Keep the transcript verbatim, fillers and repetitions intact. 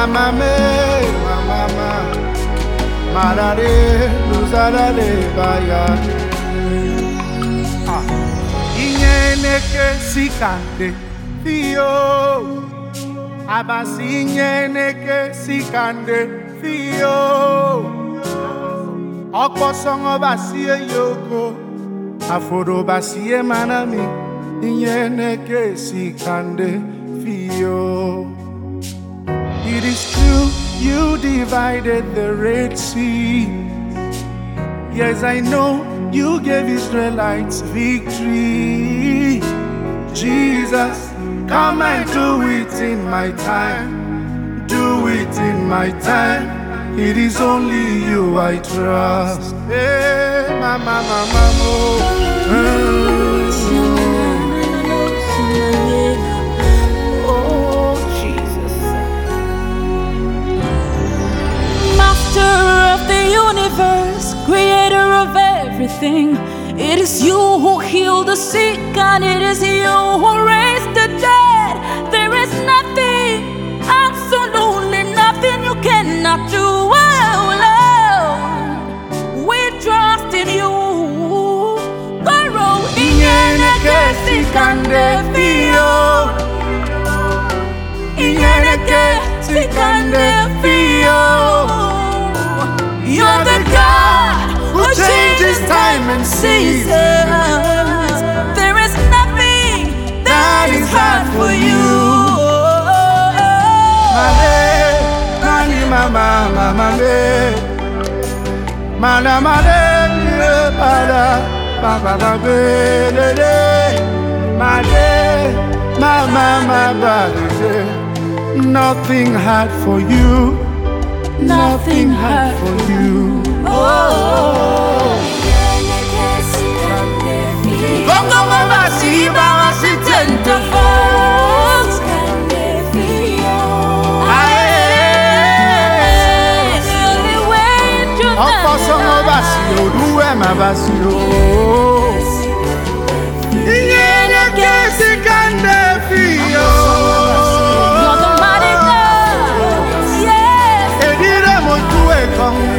mama me, mama, marare, luzarare, baya. Inyeneke sikande, fio. Abasi inyeneke sikande, fio. Okosongo basiye yoko, aforo basiye manami, inyeneke sikande, fio. It is true, you divided the Red Sea. Yes, I know you gave Israelites victory. Jesus, come and do it in my time. Do it in my time. It is only you I trust. Hey, mama, mama, mo. Creator of everything, it is you who healed the sick, and it is you who raised the dead. There is nothing, absolutely nothing you cannot do. Oh, Lord, we trust in you. Goro inyeneke sikande fio, inyeneke sikande fio. You're the God who changes time and seasons. There is nothing that is hard for you. Mama, mama, mama, mana, mana, para, papa, papa, mama, mama, nothing hard for you. Nothing hard for you. Oh, Bongo mama si mama si tento falls. Opo songo basio, duwe ma basio. Inyene kesi kande fio. Come